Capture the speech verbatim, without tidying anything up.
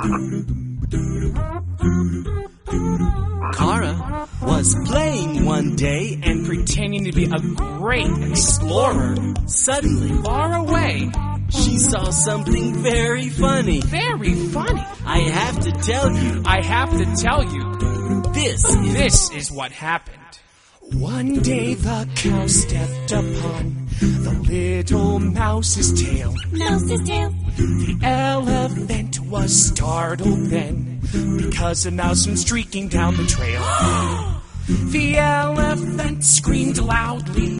Kara was playing one day and pretending to be a great explorer. Suddenly, Far away. she saw something very funny. Very funny. I have to tell you, I have to tell you, this is... this is what happened. One day the cow stepped upon the little mouse's tail. Mouse's tail. The elephant was startled then, because a mouse went streaking down the trail. The elephant screamed loudly.